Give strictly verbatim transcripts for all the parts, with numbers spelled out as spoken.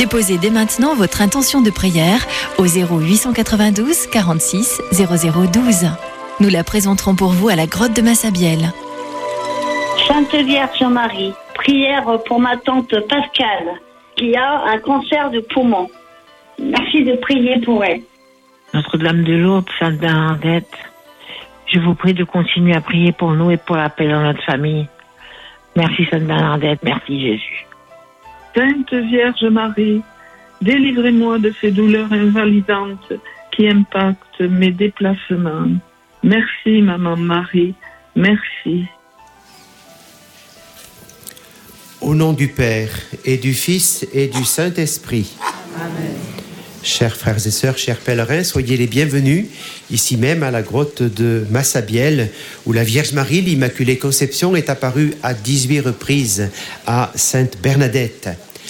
Déposez dès maintenant votre intention de prière au zéro huit cent quatre-vingt-douze quarante-six zéro zéro douze. Nous la présenterons pour vous à la grotte de Massabielle. Sainte Vierge Marie, prière pour ma tante Pascale qui a un cancer de poumon. Merci de prier pour elle. Notre-Dame de Lourdes, Sainte Bernadette, je vous prie de continuer à prier pour nous et pour la paix dans notre famille. Merci Sainte Bernadette, merci Jésus. Sainte Vierge Marie, délivrez-moi de ces douleurs invalidantes qui impactent mes déplacements. Merci Maman Marie, merci. Au nom du Père et du Fils et du Saint-Esprit. Amen. Chers frères et sœurs, chers pèlerins, soyez les bienvenus ici même à la grotte de Massabielle où la Vierge Marie, l'Immaculée Conception, est apparue à dix-huit reprises à Sainte Bernadette.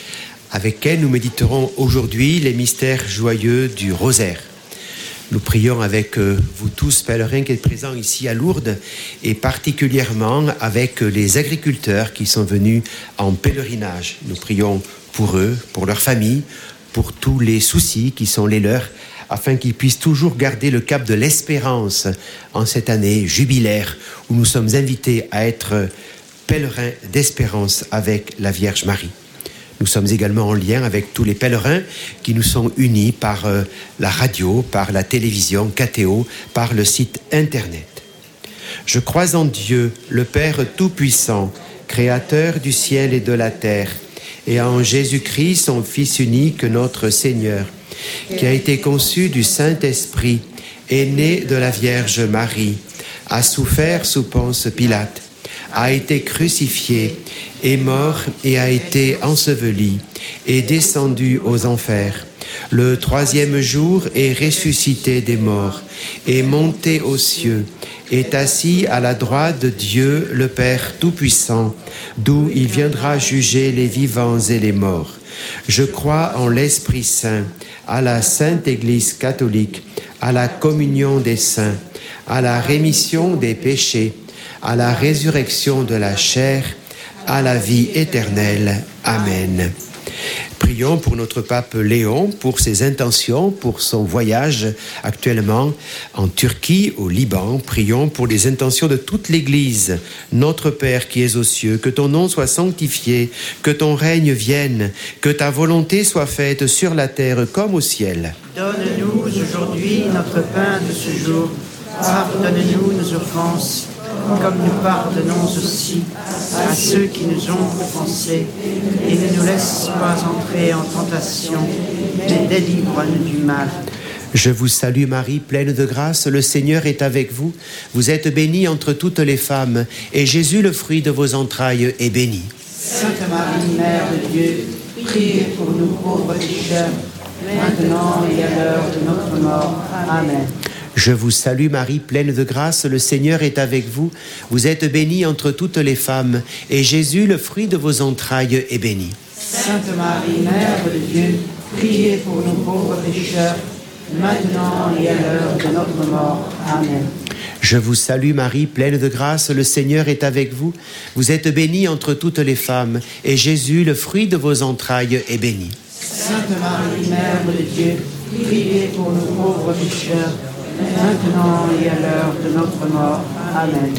Avec elle, nous méditerons aujourd'hui les mystères joyeux du rosaire. Nous prions avec vous tous, pèlerins qui êtes présents ici à Lourdes, et particulièrement avec les agriculteurs qui sont venus en pèlerinage. Nous prions pour eux, pour leurs familles, pour tous les soucis qui sont les leurs, afin qu'ils puissent toujours garder le cap de l'espérance en cette année jubilaire où nous sommes invités à être pèlerins d'espérance avec la Vierge Marie. Nous sommes également en lien avec tous les pèlerins qui nous sont unis par euh, la radio, par la télévision, K T O, par le site internet. Je crois en Dieu, le Père Tout-Puissant, Créateur du ciel et de la terre, et en Jésus-Christ, son Fils unique, notre Seigneur, qui a été conçu du Saint-Esprit, est né de la Vierge Marie, a souffert sous Ponce Pilate, a été crucifié, est mort et a été enseveli, est descendu aux enfers. Le troisième jour est ressuscité des morts, est monté aux cieux, est assis à la droite de Dieu le Père Tout-Puissant, d'où il viendra juger les vivants et les morts. Je crois en l'Esprit Saint, à la Sainte Église catholique, à la communion des saints, à la rémission des péchés, à la résurrection de la chair, à la vie éternelle. Amen. Prions pour notre pape Léon, pour ses intentions, pour son voyage actuellement en Turquie, au Liban. Prions pour les intentions de toute l'Église. Notre Père qui es aux cieux, que ton nom soit sanctifié, que ton règne vienne, que ta volonté soit faite sur la terre comme au ciel. Donne-nous aujourd'hui notre pain de ce jour. Pardonne-nous nos offenses, comme nous pardonnons aussi à ceux qui nous ont offensés. Et ne nous laisse pas entrer en tentation, mais délivre-nous du mal. Je vous salue Marie, pleine de grâce, le Seigneur est avec vous. Vous êtes bénie entre toutes les femmes, et Jésus, le fruit de vos entrailles, est béni. Sainte Marie, Mère de Dieu, priez pour nous pauvres pécheurs, maintenant et à l'heure de notre mort. Amen. Je vous salue Marie, pleine de grâce, le Seigneur est avec vous. Vous êtes bénie entre toutes les femmes, et Jésus, le fruit de vos entrailles, est béni. Sainte Marie, Mère de Dieu, priez pour nous pauvres pécheurs, maintenant et à l'heure de notre mort. Amen. Je vous salue Marie, pleine de grâce, le Seigneur est avec vous. Vous êtes bénie entre toutes les femmes, et Jésus, le fruit de vos entrailles, est béni. Sainte Marie, Mère de Dieu, priez pour nous pauvres pécheurs, maintenant et à l'heure de notre mort. Amen.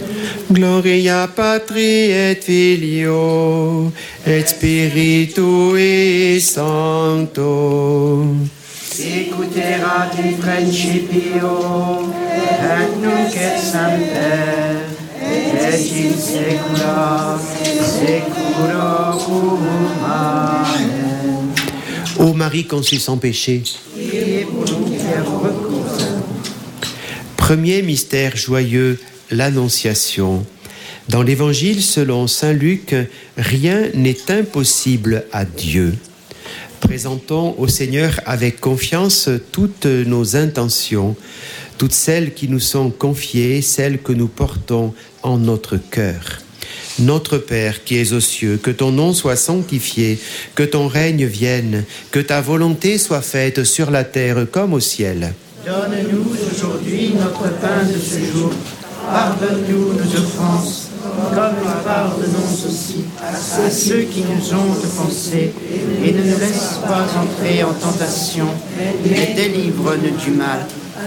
Gloria Patri et Filio et Spiritui Sancto. Sicut in principio et nunc et semper et in saecula saeculorum. Amen. Ô Marie conçue sans péché, priez pour nous qui avons recours. Premier mystère joyeux, l'Annonciation. Dans l'Évangile selon saint Luc, rien n'est impossible à Dieu. Présentons au Seigneur avec confiance toutes nos intentions, toutes celles qui nous sont confiées, celles que nous portons en notre cœur. Notre Père qui es aux cieux, que ton nom soit sanctifié, que ton règne vienne, que ta volonté soit faite sur la terre comme au ciel. Donne-nous aujourd'hui notre pain de ce jour. Pardonne-nous nos offenses, comme nous pardonnons aussi à ceux qui nous ont offensés, et ne nous laisse pas entrer en tentation, mais délivre-nous du mal.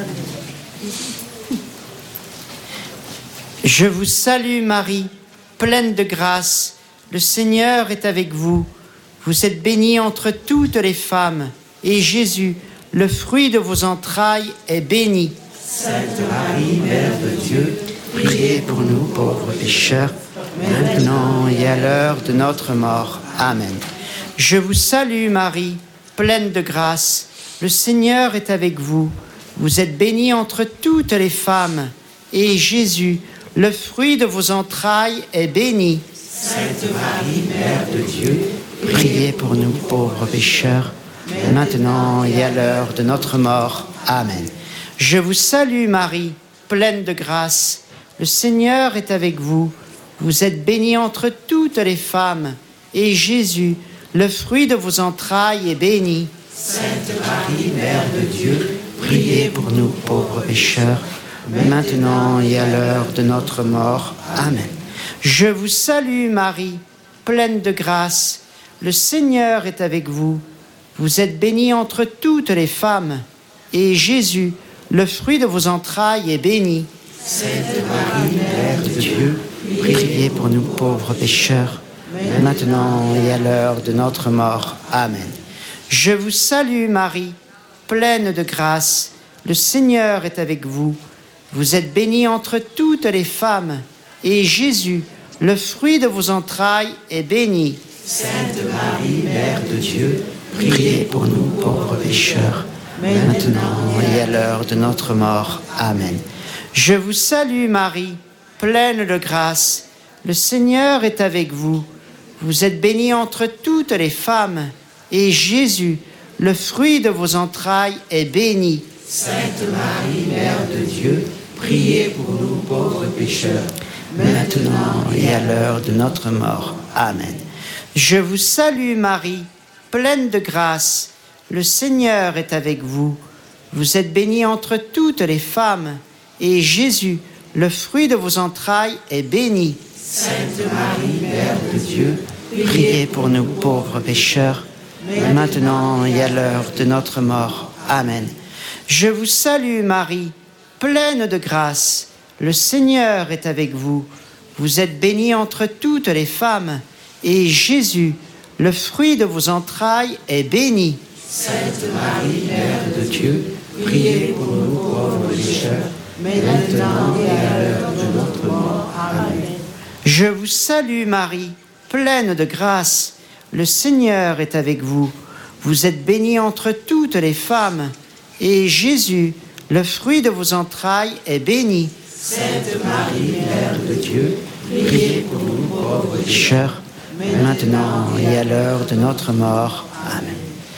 Je vous salue Marie, pleine de grâce, le Seigneur est avec vous. Vous êtes bénie entre toutes les femmes, et Jésus, le fruit de vos entrailles, est béni. Sainte Marie, Mère de Dieu, priez pour nous pauvres pécheurs, maintenant et à l'heure de notre mort. Amen. Je vous salue Marie, pleine de grâce, le Seigneur est avec vous. Vous êtes bénie entre toutes les femmes, et Jésus, le fruit de vos entrailles, est béni. Sainte Marie, Mère de Dieu, priez pour nous pauvres pécheurs, maintenant et à l'heure de notre mort. Amen. Je vous salue Marie, pleine de grâce, le Seigneur est avec vous. Vous êtes bénie entre toutes les femmes, et Jésus, le fruit de vos entrailles, est béni. Sainte Marie, Mère de Dieu, priez pour nous pauvres pécheurs, maintenant et à l'heure de notre mort. Amen. Je vous salue Marie, pleine de grâce, le Seigneur est avec vous. Vous êtes bénie entre toutes les femmes, et Jésus, le fruit de vos entrailles, est béni. Sainte Marie, Mère de Dieu, priez pour nous pauvres pécheurs, maintenant et à l'heure de notre mort. Amen. Je vous salue Marie, pleine de grâce, le Seigneur est avec vous. Vous êtes bénie entre toutes les femmes, et Jésus, le fruit de vos entrailles, est béni. Sainte Marie, Mère de Dieu, priez pour nous pauvres pécheurs, maintenant et à l'heure de notre mort. Amen. Je vous salue Marie, pleine de grâce, le Seigneur est avec vous. Vous êtes bénie entre toutes les femmes, et Jésus, le fruit de vos entrailles, est béni. Sainte Marie, Mère de Dieu, priez pour nous pauvres pécheurs, maintenant et à l'heure de notre mort. Amen. Je vous salue Marie, pleine de grâce, le Seigneur est avec vous. Vous êtes bénie entre toutes les femmes, et Jésus, le fruit de vos entrailles, est béni. Sainte Marie, Mère de Dieu, priez pour nous pauvres pécheurs, maintenant et à l'heure de notre mort. Amen. Je vous salue Marie, pleine de grâce, le Seigneur est avec vous. Vous êtes bénie entre toutes les femmes, et Jésus, le fruit de vos entrailles, est béni. Sainte Marie, Mère de Dieu, priez pour nous pauvres pécheurs, maintenant et à l'heure de notre mort. Amen. Je vous salue Marie, pleine de grâce, le Seigneur est avec vous. Vous êtes bénie entre toutes les femmes, et Jésus, le fruit de vos entrailles, est béni. Sainte Marie, Mère de Dieu, priez pour nous pauvres pécheurs, maintenant et à l'heure de notre mort. Amen.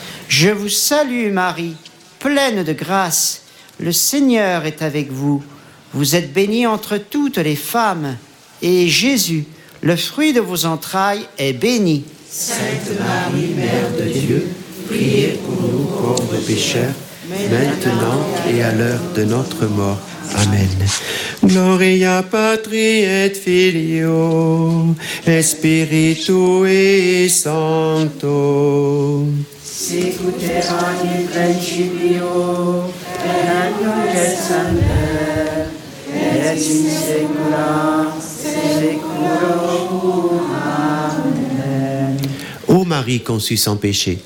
Je vous salue Marie, pleine de grâce, le Seigneur est avec vous. Vous êtes bénie entre toutes les femmes, et Jésus, le fruit de vos entrailles, est béni. Sainte Marie, Mère de Dieu, priez pour nous pauvres pécheurs, maintenant et à l'heure de notre mort. Amen. Gloria Patri et Filio et Spiritui Sancto. Sicuterani principio et nunc et semper et in saecula saeculorum. Amen. Ô Marie conçue sans péché.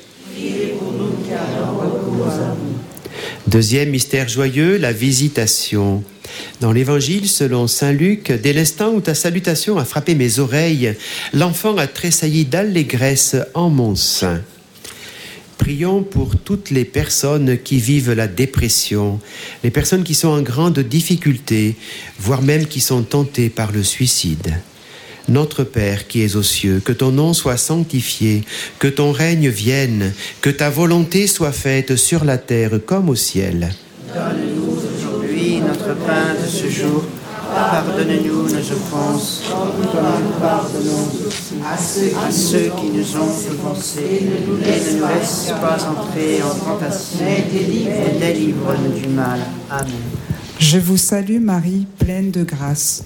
Deuxième mystère joyeux, la visitation. Dans l'Évangile selon saint Luc, dès l'instant où ta salutation a frappé mes oreilles, l'enfant a tressailli d'allégresse en mon sein. Prions pour toutes les personnes qui vivent la dépression, les personnes qui sont en grande difficulté, voire même qui sont tentées par le suicide. Notre Père qui es aux cieux, que ton nom soit sanctifié, que ton règne vienne, que ta volonté soit faite sur la terre comme au ciel. Donne-nous aujourd'hui notre pain de ce jour. Pardonne-nous nos offenses, comme nous pardonnons aussi à ceux, à ceux qui nous ont offensés. Et ne nous laisse pas entrer en tentation, mais délivre-nous du mal. Amen. Je vous salue Marie, pleine de grâce.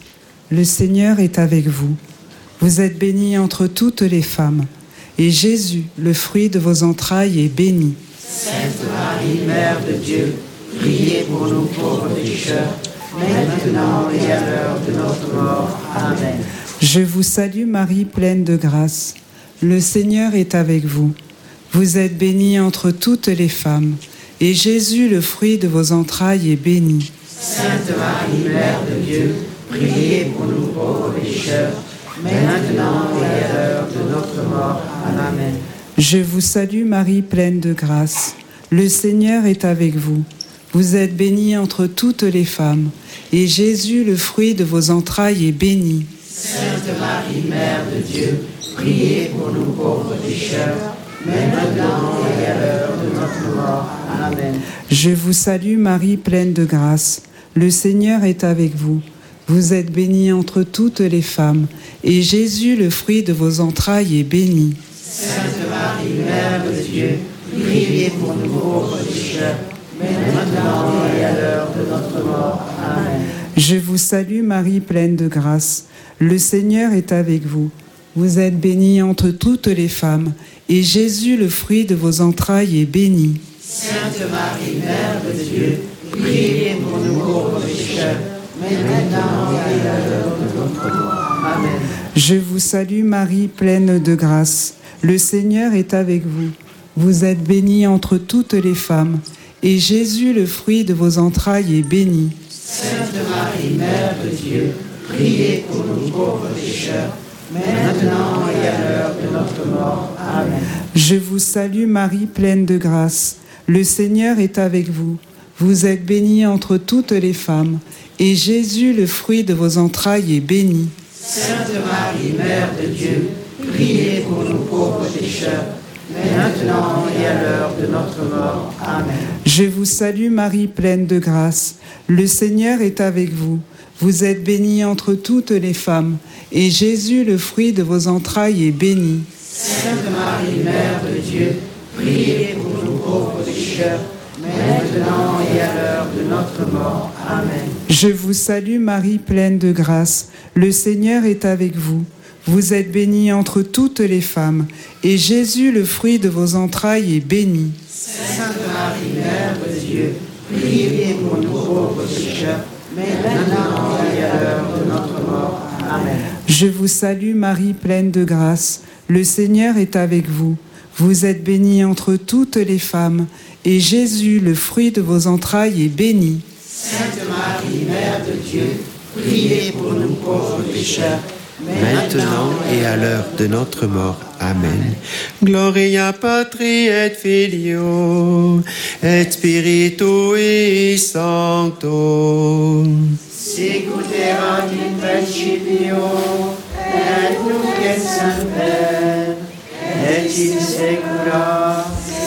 le Seigneur est avec vous. Vous êtes bénie entre toutes les femmes, et Jésus, le fruit de vos entrailles, est béni. Sainte Marie, Mère de Dieu, priez pour nous pauvres pécheurs, maintenant et à l'heure de notre mort. Amen. Je vous salue Marie, pleine de grâce. Le Seigneur est avec vous. Vous êtes bénie entre toutes les femmes, et Jésus, le fruit de vos entrailles, est béni. Sainte Marie, Mère de Dieu, priez pour nous pauvres pécheurs, maintenant et à l'heure de notre mort. Amen. Je vous salue Marie, pleine de grâce. Le Seigneur est avec vous. Vous êtes bénie entre toutes les femmes, et Jésus, le fruit de vos entrailles, est béni. Sainte Marie, Mère de Dieu, priez pour nous pauvres pécheurs, maintenant et à l'heure de notre mort. Amen. Je vous salue Marie, pleine de grâce. Le Seigneur est avec vous. Vous êtes bénie entre toutes les femmes, et Jésus, le fruit de vos entrailles, est béni. Sainte Marie, Mère de Dieu, priez pour nous pauvres pécheurs, maintenant et à l'heure de notre mort. Amen. Je vous salue Marie, pleine de grâce. Le Seigneur est avec vous. Vous êtes bénie entre toutes les femmes, et Jésus, le fruit de vos entrailles, est béni. Sainte Marie, Mère de Dieu, priez pour nous pauvres pécheurs, maintenant et à l'heure de notre mort. Amen. Je vous salue Marie, pleine de grâce. Le Seigneur est avec vous. Vous êtes bénie entre toutes les femmes, et Jésus, le fruit de vos entrailles, est béni. Sainte Marie, Mère de Dieu, priez pour nous pauvres pécheurs, maintenant et à l'heure de notre mort. Amen. Je vous salue Marie, pleine de grâce. Le Seigneur est avec vous. Vous êtes bénie entre toutes les femmes, et Jésus, le fruit de vos entrailles, est béni. Sainte Marie, Mère de Dieu, priez pour nous pauvres pécheurs, maintenant et à l'heure de notre mort. Amen. Je vous salue Marie, pleine de grâce. Le Seigneur est avec vous. Vous êtes bénie entre toutes les femmes, et Jésus, le fruit de vos entrailles, est béni. Sainte Marie, Mère de Dieu, priez pour nous pauvres pécheurs, maintenant et à l'heure de notre mort. Amen. Je vous salue Marie, pleine de grâce. Le Seigneur est avec vous. Vous êtes bénie entre toutes les femmes, et Jésus, le fruit de vos entrailles, est béni. Sainte Marie, Mère de Dieu, priez pour nous pauvres pécheurs, maintenant et à l'heure de notre mort. Amen. Je vous salue Marie, pleine de grâce. Le Seigneur est avec vous. Vous êtes bénie entre toutes les femmes, et Jésus, le fruit de vos entrailles, est béni. Sainte Marie, Mère de Dieu, priez pour nous pauvres pécheurs, maintenant et à l'heure de notre mort. Amen. Gloria Patri et Filio et Spiritui Sancto. Sicut erat in principio et nunc et semper et in saecula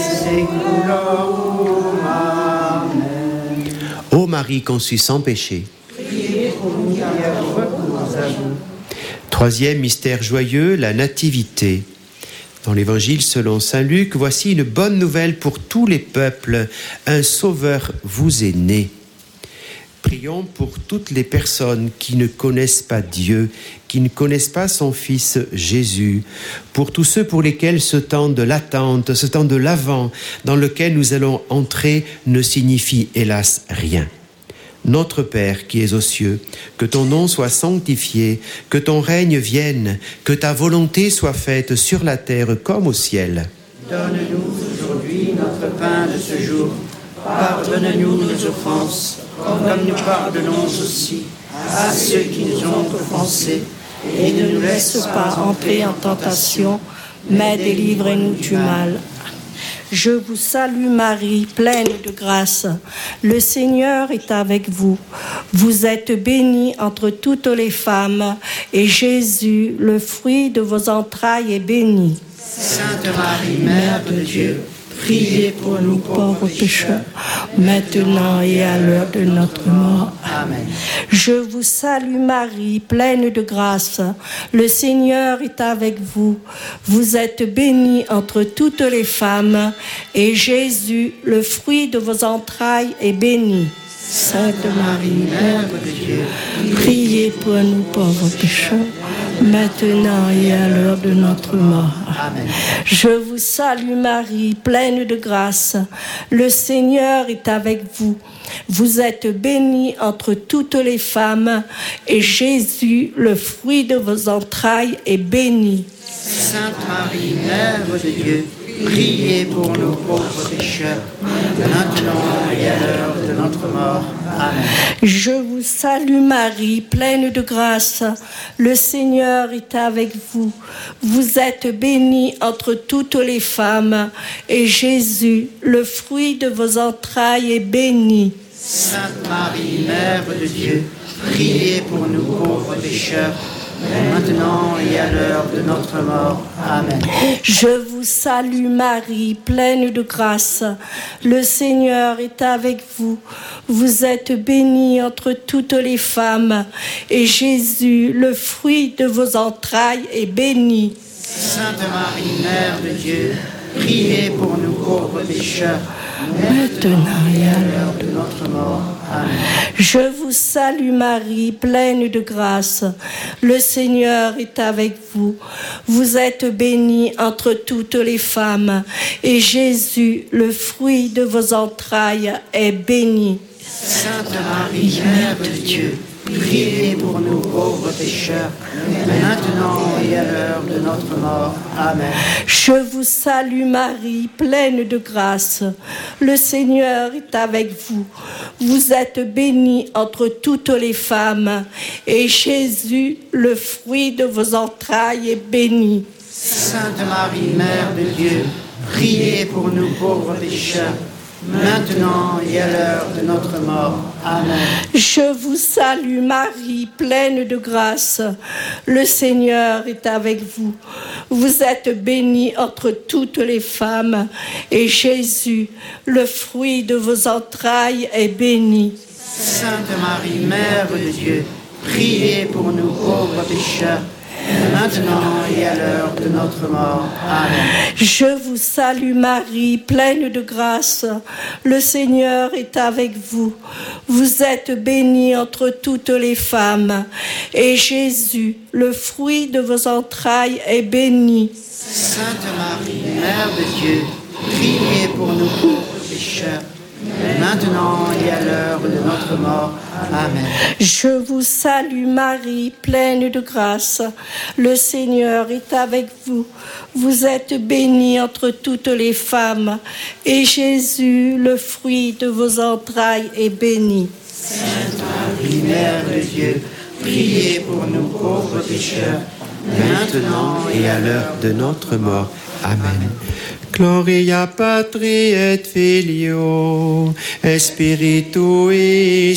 saeculorum. Amen. Ô Marie conçue sans péché. Priez pour nous qui avons recours à vous. Troisième mystère joyeux, la nativité. Dans l'évangile selon saint Luc, voici une bonne nouvelle pour tous les peuples. Un sauveur vous est né. Prions pour toutes les personnes qui ne connaissent pas Dieu, qui ne connaissent pas son Fils Jésus, pour tous ceux pour lesquels ce temps de l'attente, ce temps de l'avant dans lequel nous allons entrer ne signifie hélas rien. Notre Père qui es aux cieux, que ton nom soit sanctifié, que ton règne vienne, que ta volonté soit faite sur la terre comme au ciel. Donne-nous aujourd'hui notre pain de ce jour. Pardonne-nous nos offenses, comme nous pardonnons aussi à ceux qui nous ont offensés. Et ne nous laisse pas entrer en tentation, mais délivre-nous du mal. Je vous salue Marie, pleine de grâce. Le Seigneur est avec vous. Vous êtes bénie entre toutes les femmes, et Jésus, le fruit de vos entrailles, est béni. Sainte Marie, Mère de Dieu, priez pour nous pauvres pécheurs, maintenant et à l'heure de notre mort. Amen. Je vous salue Marie, pleine de grâce. Le Seigneur est avec vous. Vous êtes bénie entre toutes les femmes, et Jésus, le fruit de vos entrailles, est béni. Sainte Marie, Mère de Dieu, priez pour nous pauvres pécheurs, maintenant et à l'heure de notre mort. Amen. Je vous salue Marie, pleine de grâce. Le Seigneur est avec vous. Vous êtes bénie entre toutes les femmes, et Jésus, le fruit de vos entrailles, est béni. Sainte Marie, Mère de Dieu, priez pour nous pauvres pécheurs, maintenant et à l'heure de notre mort. Amen. Je vous salue Marie, pleine de grâce. Le Seigneur est avec vous. Vous êtes bénie entre toutes les femmes, et Jésus, le fruit de vos entrailles, est béni. Sainte Marie, Mère de Dieu, priez pour nous pauvres pécheurs, maintenant et à l'heure de notre mort. Amen. Je vous salue Marie, pleine de grâce. Le Seigneur est avec vous. Vous êtes bénie entre toutes les femmes, et Jésus, le fruit de vos entrailles, est béni. Sainte Marie, Mère de Dieu, priez pour nous pauvres pécheurs, maintenant et à l'heure de notre mort. Amen. Je vous salue Marie, pleine de grâce. Le Seigneur est avec vous. Vous êtes bénie entre toutes les femmes, et Jésus, le fruit de vos entrailles, est béni. Sainte Marie, Mère de Dieu, priez pour nous pauvres pécheurs, maintenant et à l'heure de notre mort. Amen. Je vous salue Marie, pleine de grâce. Le Seigneur est avec vous. Vous êtes bénie entre toutes les femmes, et Jésus, le fruit de vos entrailles, est béni. Sainte Marie, Mère de Dieu, priez pour nous pauvres pécheurs, maintenant et à l'heure de notre mort. Amen. Je vous salue Marie, pleine de grâce. Le Seigneur est avec vous. Vous êtes bénie entre toutes les femmes, et Jésus, le fruit de vos entrailles, est béni. Sainte Marie, Mère de Dieu, priez pour nous pauvres pécheurs, maintenant et à l'heure de notre mort. Amen. Je vous salue Marie, pleine de grâce. Le Seigneur est avec vous. Vous êtes bénie entre toutes les femmes, et Jésus, le fruit de vos entrailles, est béni. Sainte Marie, Mère de Dieu, priez pour nous pauvres pécheurs, maintenant et à l'heure de notre mort. Amen. Je vous salue Marie, pleine de grâce. Le Seigneur est avec vous. Vous êtes bénie entre toutes les femmes, et Jésus, le fruit de vos entrailles, est béni. Sainte Marie, Mère de Dieu, priez pour nous pauvres pécheurs, maintenant et à l'heure de notre mort. Amen. Gloria Patri et Filio, et Spiritui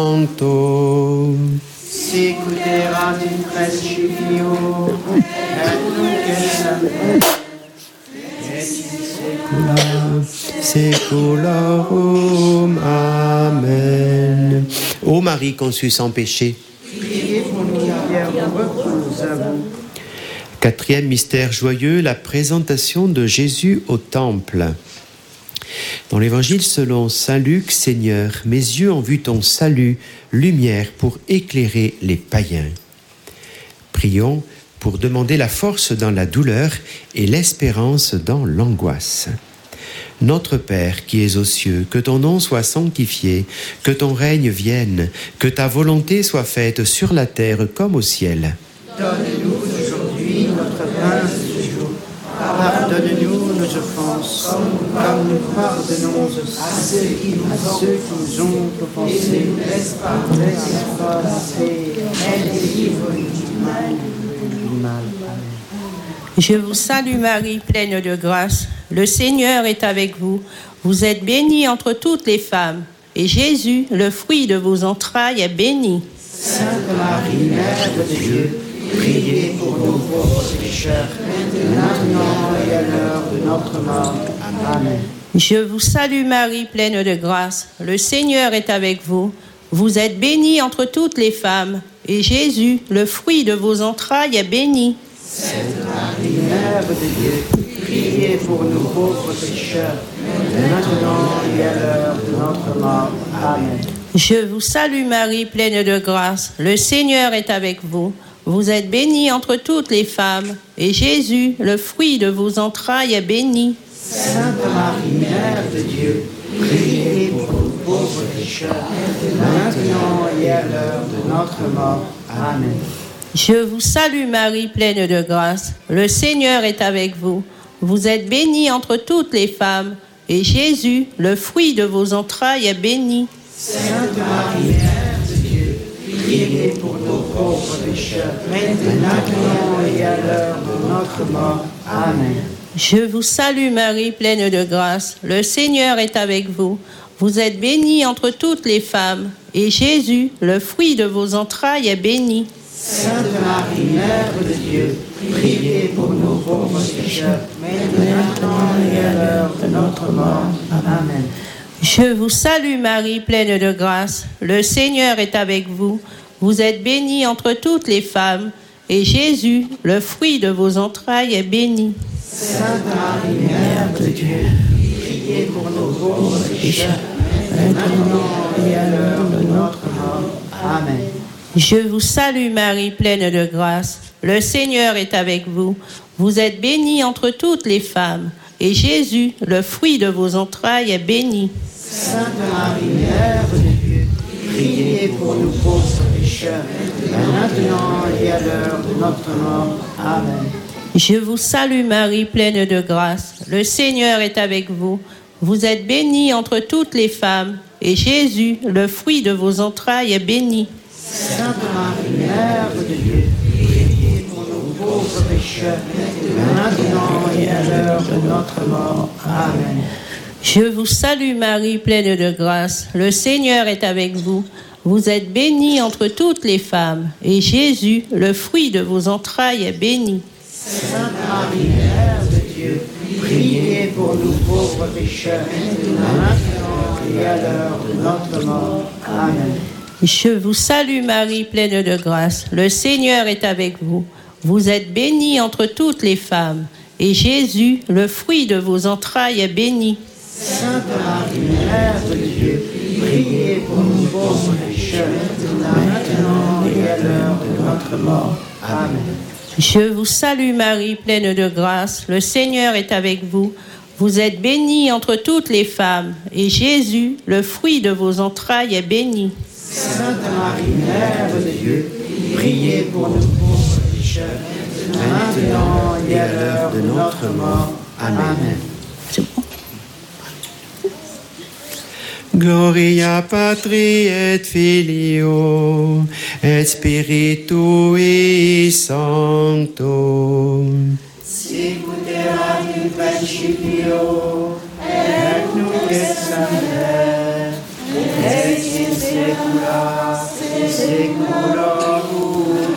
Sancto. Sicut erat in principio, et nunc et semper, et secularum. Amen. Ô Marie conçue sans péché, priez pour nous, bienheureux que nous avons. Quatrième mystère joyeux, la présentation de Jésus au temple. Dans l'évangile selon saint Luc, Seigneur, mes yeux ont vu ton salut, lumière pour éclairer les païens. Prions pour demander la force dans la douleur et l'espérance dans l'angoisse. Notre Père qui es aux cieux, que ton nom soit sanctifié, que ton règne vienne, que ta volonté soit faite sur la terre comme au ciel. Donne-nous aujourd'hui notre pain de ce jour. Pardonne-nous nos offenses, comme nous pardonnons à ceux qui nous, ceux qui nous ont offensés. Ne laisse pas passer, et délivre-nous du mal. Je vous salue Marie, pleine de grâce. Le Seigneur est avec vous. Vous êtes bénie entre toutes les femmes, et Jésus, le fruit de vos entrailles, est béni. Sainte Marie, Mère de Dieu, priez pour nous pauvres pécheurs, maintenant et à l'heure de notre mort. Amen. Je vous salue Marie, pleine de grâce. Le Seigneur est avec vous. Vous êtes bénie entre toutes les femmes, et Jésus, le fruit de vos entrailles, est béni. Sainte Marie, Mère de Dieu, priez pour nous pauvres pécheurs, maintenant et à l'heure de notre mort. Amen. Je vous salue Marie, pleine de grâce. Le Seigneur est avec vous. Vous êtes bénie entre toutes les femmes, et Jésus, le fruit de vos entrailles, est béni. Sainte Marie, Mère de Dieu, priez pour nous pauvres pécheurs, maintenant et à l'heure de notre mort. Amen. Je vous salue Marie, pleine de grâce. Le Seigneur est avec vous. Vous êtes bénie entre toutes les femmes, et Jésus, le fruit de vos entrailles, est béni. Sainte Marie, Mère de Dieu, priez pour nos pauvres pécheurs, maintenant et à l'heure de notre mort. Amen. Je vous salue Marie, pleine de grâce. Le Seigneur est avec vous. Vous êtes bénie entre toutes les femmes, et Jésus, le fruit de vos entrailles, est béni. Sainte Marie, Mère de Dieu, priez pour nos pauvres pécheurs, maintenant et à l'heure de notre mort. Amen. Je vous salue Marie, pleine de grâce. Le Seigneur est avec vous. Vous êtes bénie entre toutes les femmes, et Jésus, le fruit de vos entrailles, est béni. Sainte Marie, Mère de Dieu, priez pour nos pauvres pécheurs, maintenant et à l'heure de notre mort. Amen. Je vous salue Marie, pleine de grâce. Le Seigneur est avec vous. Vous êtes bénie entre toutes les femmes, et Jésus, le fruit de vos entrailles, est béni. Sainte Marie, Mère de Dieu, priez pour nous pauvres pécheurs, maintenant et à l'heure de notre mort. Amen. Je vous salue Marie, pleine de grâce. Le Seigneur est avec vous. Vous êtes bénie entre toutes les femmes, et Jésus, le fruit de vos entrailles, est béni. Sainte Marie, Mère de Dieu, priez pour nous pauvres pécheurs, maintenant et à l'heure de notre mort. Amen. Je vous salue Marie, pleine de grâce. Le Seigneur est avec vous. Vous êtes bénie entre toutes les femmes, et Jésus, le fruit de vos entrailles, est béni. Sainte Marie, Mère de Dieu, priez pour nous pauvres pécheurs, maintenant et à l'heure de notre mort. Amen. Je vous salue Marie, pleine de grâce. Le Seigneur est avec vous. Vous êtes bénie entre toutes les femmes, et Jésus, le fruit de vos entrailles, est béni. Sainte Marie, Mère de Dieu, priez pour nous pauvres pécheurs, maintenant et à l'heure de notre mort. Amen. Je vous salue Marie, pleine de grâce. Le Seigneur est avec vous. Vous êtes bénie entre toutes les femmes, et Jésus, le fruit de vos entrailles, est béni. Sainte Marie, Mère de Dieu, priez pour nous pauvres pécheurs, maintenant et à l'heure de notre mort. Amen. C'est bon. Gloria Patri et Filio et Spiritui Sancto. Sicut erat in principio, et nunc et semper, et in saecula saeculorum.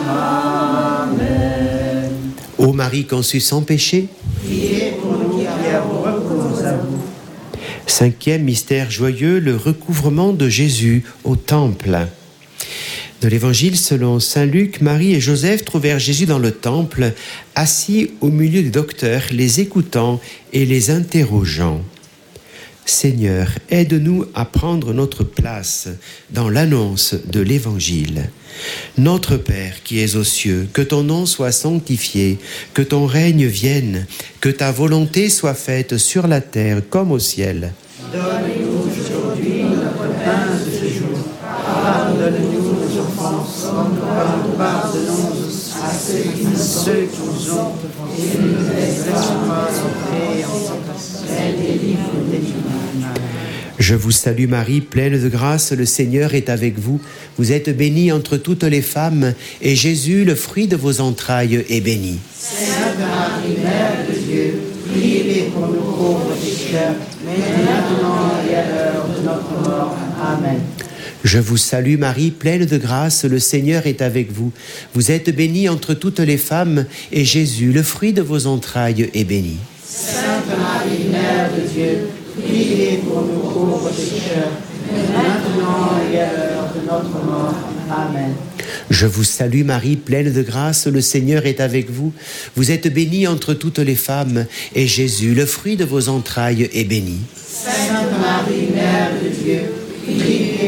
Amen. Ô Marie conçue sans péché, Priez pour nous qui avons recours à vous. cinquième mystère joyeux, le recouvrement de Jésus au temple. De l'Évangile selon saint Luc, Marie et Joseph trouvèrent Jésus dans le temple, assis au milieu des docteurs, les écoutant et les interrogeant. Seigneur, aide-nous à prendre notre place dans l'annonce de l'Évangile. Notre Père qui es aux cieux, que ton nom soit sanctifié, que ton règne vienne, que ta volonté soit faite sur la terre comme au ciel. Donne-nous aujourd'hui notre pain de ce jour. Pardonne-nous nos offenses, comme nous pardonnons à ceux qui nous ont offensés. Et ne nous laisse pas entrer en tentation, mais délivre-nous du mal. Je vous salue Marie, pleine de grâce, le Seigneur est avec vous. Vous êtes bénie entre toutes les femmes, et Jésus, le fruit de vos entrailles, est béni. Sainte Marie, Mère de Dieu, priez pour nous pauvres pécheurs, maintenant et à l'heure de notre mort. Amen. Je vous salue Marie, pleine de grâce, le Seigneur est avec vous. Vous êtes bénie entre toutes les femmes, et Jésus, le fruit de vos entrailles, est béni. Sainte Marie, Mère de Dieu, priez pour nous pauvres pécheurs, maintenant et à l'heure de notre mort. Amen. Je vous salue Marie, pleine de grâce, le Seigneur est avec vous. Vous êtes bénie entre toutes les femmes, et Jésus, le fruit de vos entrailles, est béni. Sainte Marie, Mère de Dieu, priez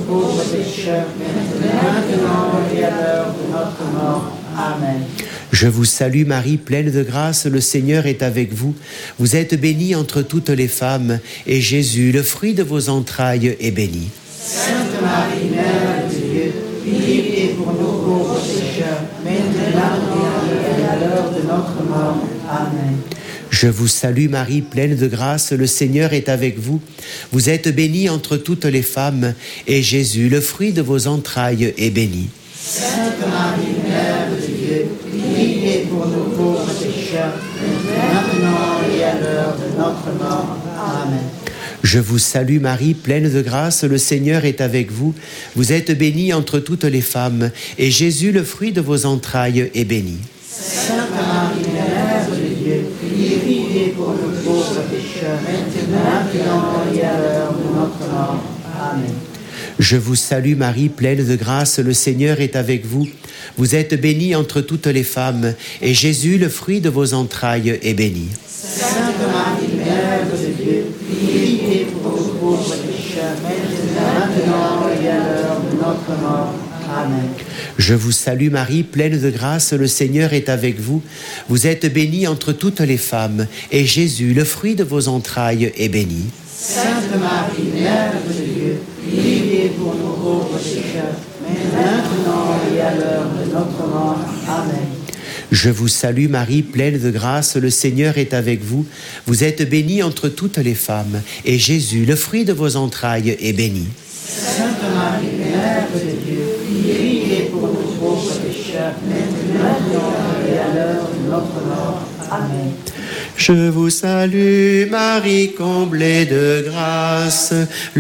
pauvres pécheurs, maintenant et à l'heure de notre mort. Amen. Je vous salue Marie, pleine de grâce, le Seigneur est avec vous. Vous êtes bénie entre toutes les femmes, et Jésus, le fruit de vos entrailles, est béni. Sainte Marie, Mère de Dieu, priez pour nous pauvres pécheurs, maintenant et à l'heure de notre mort. Amen. Je vous salue Marie, pleine de grâce, le Seigneur est avec vous. Vous êtes bénie entre toutes les femmes, et Jésus, le fruit de vos entrailles, est béni. Sainte Marie, Mère de Dieu, priez pour nous pauvres pécheurs, maintenant et à l'heure de notre mort. Amen. Je vous salue Marie, pleine de grâce, le Seigneur est avec vous. Vous êtes bénie entre toutes les femmes, et Jésus, le fruit de vos entrailles, est béni. Sainte Marie, Mère de Dieu, priez pour nous pauvres pécheurs, maintenant et à l'heure de notre mort. Amen. Je vous salue Marie, pleine de grâce, le Seigneur est avec vous. Vous êtes bénie entre toutes les femmes, et Jésus, le fruit de vos entrailles, est béni. Sainte Marie, Mère de Dieu, priez pour nous pauvres pécheurs, maintenant et à l'heure de notre mort. Amen. Je vous salue Marie, pleine de grâce, le Seigneur est avec vous. Vous êtes bénie entre toutes les femmes, et Jésus, le fruit de vos entrailles, est béni. Sainte Marie, Mère de Dieu, priez pour nous pauvres pécheurs, maintenant et à l'heure de notre mort. Amen. Je vous salue Marie, pleine de grâce, le Seigneur est avec vous. Vous êtes bénie entre toutes les femmes, et Jésus, le fruit de vos entrailles, est béni. Sainte Marie, Mère de Dieu, priez pour nous pauvres pécheurs, maintenant et à l'heure de notre mort. Amen. Je vous salue Marie, comblée de grâce,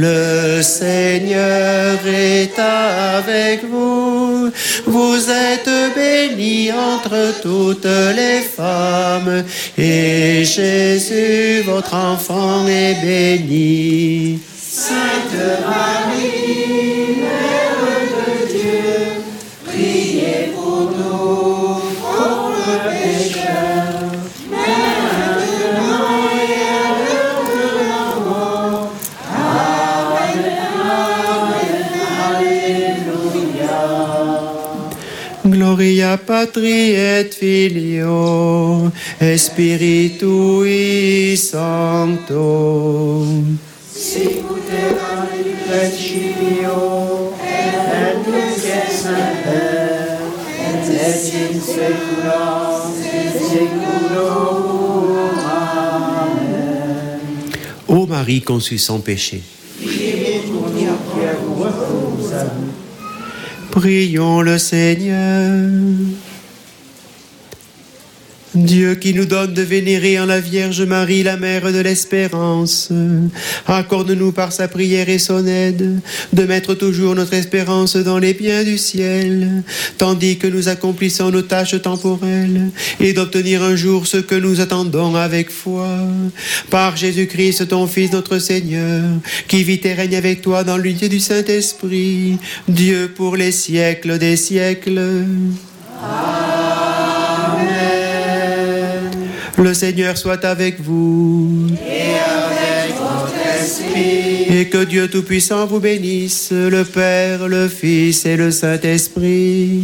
le Seigneur est avec vous. Vous êtes bénie entre toutes les femmes, et Jésus, votre enfant, est béni. Sainte Marie, Mère de Dieu, priez pour nous pauvres pécheurs, maintenant et à l'heure de notre mort. Amen. Alléluia. Gloria Patri et Filio et Spiritui Sancto. Sicut erat principio et nunc et semper et in saecula saeculorum. Amen. Ô Marie conçue sans péché, Priez pour nous qui avons recours à vous. prions le Seigneur. Dieu qui nous donne de vénérer en la Vierge Marie, la Mère de l'Espérance, accorde-nous par sa prière et son aide de mettre toujours notre espérance dans les biens du ciel, tandis que nous accomplissons nos tâches temporelles, et d'obtenir un jour ce que nous attendons avec foi. Par Jésus-Christ, ton Fils, notre Seigneur, qui vit et règne avec toi dans l'unité du Saint-Esprit, Dieu pour les siècles des siècles. Amen. Le Seigneur soit avec vous. Et avec votre esprit. Et que Dieu Tout-Puissant vous bénisse, le Père, le Fils et le Saint-Esprit.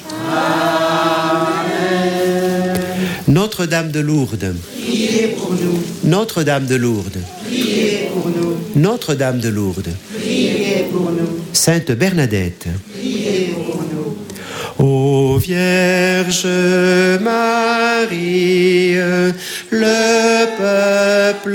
Amen. Notre-Dame de Lourdes. Priez pour nous. Notre-Dame de Lourdes. Priez pour nous. Notre-Dame de Lourdes. Priez pour nous. Sainte Bernadette. Priez pour nous. Ô Vierge Marie, le peuple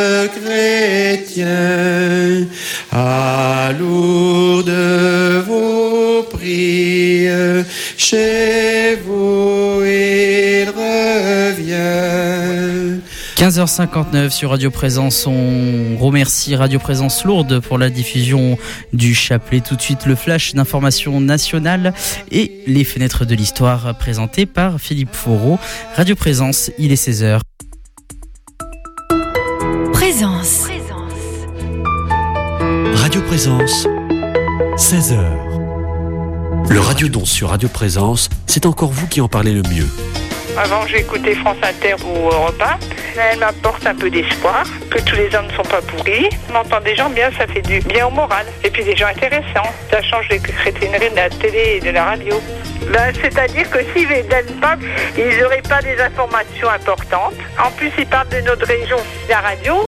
chrétien, à Lourdes vous prie, chez vous il revient. quinze heures cinquante-neuf sur Radio Présence. On remercie Radio Présence Lourdes pour la diffusion du chapelet. Tout de suite, le flash d'information nationale et les fenêtres de l'histoire présentées par Philippe Foreau. Radio Présence, il est seize heures. Présence. Radio Présence, seize heures. Le radiodon sur Radio Présence, c'est encore vous qui en parlez le mieux. Avant, j'écoutais France Inter ou Europe un. Elle m'apporte un peu d'espoir, que tous les hommes ne sont pas pourris. On entend des gens bien, ça fait du bien au moral. Et puis des gens intéressants. Ça change des crétineries de la télé et de la radio. Ben, c'est-à-dire que s'ils ne viennent pas, ils n'auraient pas des informations importantes. En plus, ils parlent de notre région. La radio,